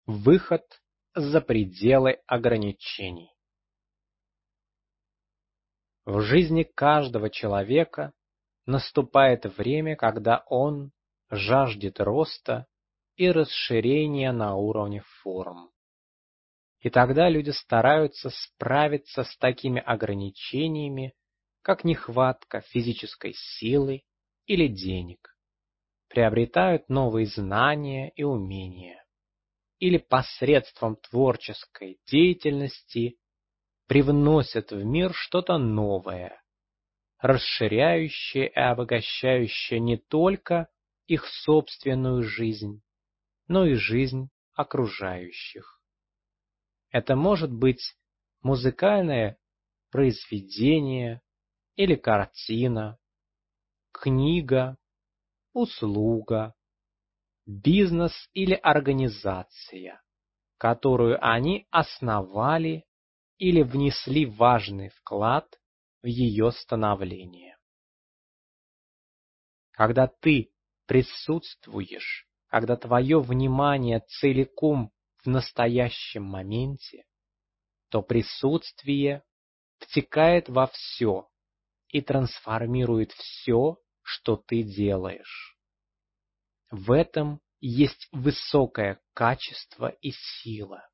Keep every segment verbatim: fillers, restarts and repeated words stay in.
Выход за пределы ограничений. В жизни каждого человека наступает время, когда он жаждет роста и расширения на уровне форм. И тогда люди стараются справиться с такими ограничениями, как нехватка физической силы или денег, приобретают новые знания и умения, или посредством творческой деятельности привносят в мир что-то новое, расширяющее и обогащающее не только их собственную жизнь, но и жизнь окружающих. Это может быть музыкальное произведение или картина, книга, услуга, бизнес или организация, которую они основали или внесли важный вклад в ее становление. Когда ты присутствуешь, когда твое внимание целиком в настоящем моменте, то присутствие втекает во все и трансформирует все, что ты делаешь. В этом есть высокое качество и сила.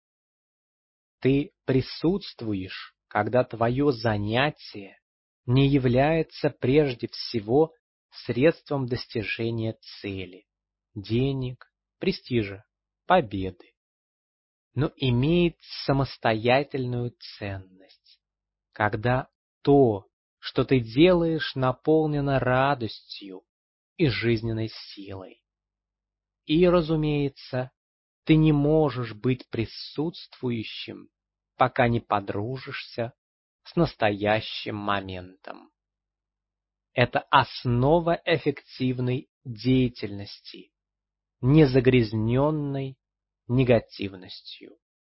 Ты присутствуешь, когда твое занятие не является прежде всего средством достижения цели, денег, престижа, победы, но имеет самостоятельную ценность, когда то, что ты делаешь, наполнено радостью и жизненной силой. И, разумеется, ты не можешь быть присутствующим, пока не подружишься с настоящим моментом. Это основа эффективной деятельности, не загрязненной негативностью.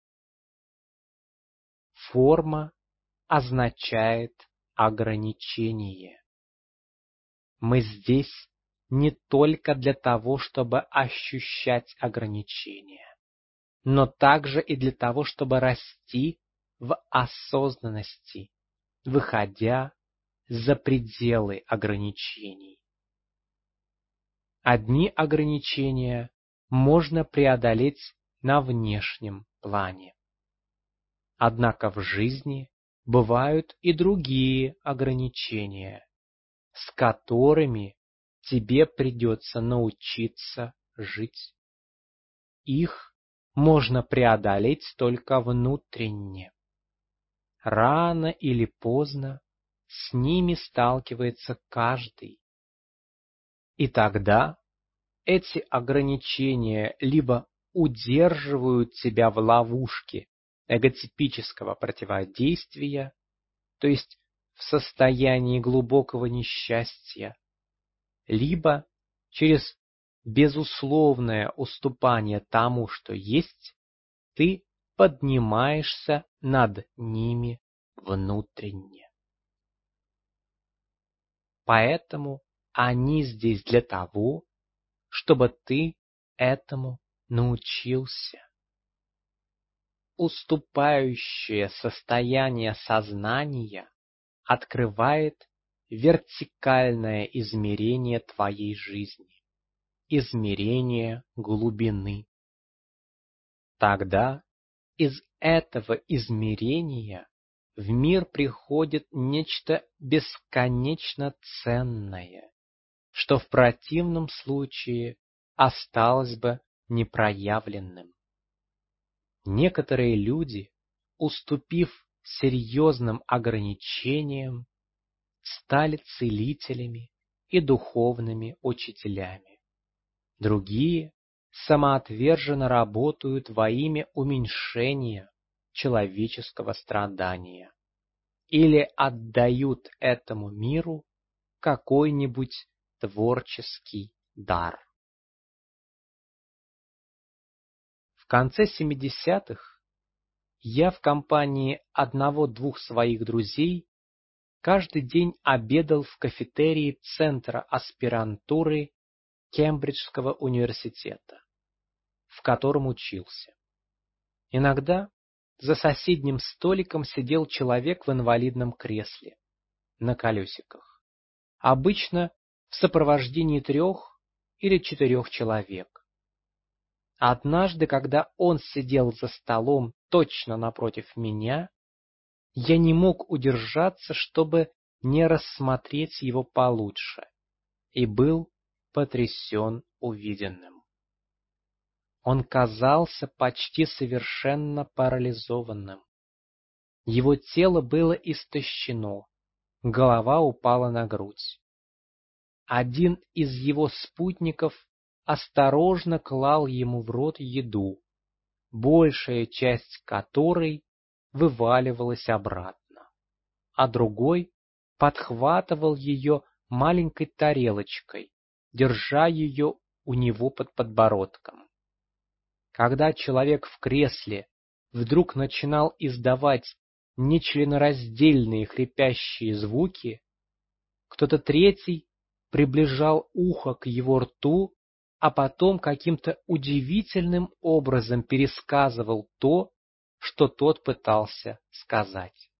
Форма означает ограничение. Мы здесь не только для того, чтобы ощущать ограничения, но также и для того, чтобы расти в осознанности, выходя за пределы ограничений. Одни ограничения можно преодолеть на внешнем плане. Однако в жизни бывают и другие ограничения, с которыми тебе придется научиться жить. Их можно преодолеть только внутренне. Рано или поздно с ними сталкивается каждый. И тогда эти ограничения либо удерживают тебя в ловушке эготипического противодействия, то есть в состоянии глубокого несчастья, либо через безусловное уступание тому, что есть, ты поднимаешься над ними внутренне. Поэтому они здесь для того, чтобы ты этому научился. Уступающее состояние сознания открывает вертикальное измерение твоей жизни, измерение глубины. Тогда из этого измерения в мир приходит нечто бесконечно ценное, что в противном случае осталось бы непроявленным. Некоторые люди, уступив серьезным ограничениям, стали целителями и духовными учителями. Другие самоотверженно работают во имя уменьшения человеческого страдания или отдают этому миру какой-нибудь творческий дар. В конце семидесятых я в компании одного-двух своих друзей каждый день обедал в кафетерии Центра аспирантуры Кембриджского университета. в котором учился. Иногда за соседним столиком сидел человек в инвалидном кресле, на колесиках, обычно в сопровождении трех или четырех человек. Однажды, когда он сидел за столом точно напротив меня, я не мог удержаться, чтобы не рассмотреть его получше, и был потрясен увиденным. Он казался почти совершенно парализованным. Его тело было истощено, голова упала на грудь. Один из его спутников осторожно клал ему в рот еду, большая часть которой вываливалась обратно, а другой подхватывал ее маленькой тарелочкой, держа ее у него под подбородком. Когда человек в кресле вдруг начинал издавать нечленораздельные хрипящие звуки, кто-то третий приближал ухо к его рту, а потом каким-то удивительным образом пересказывал то, что тот пытался сказать.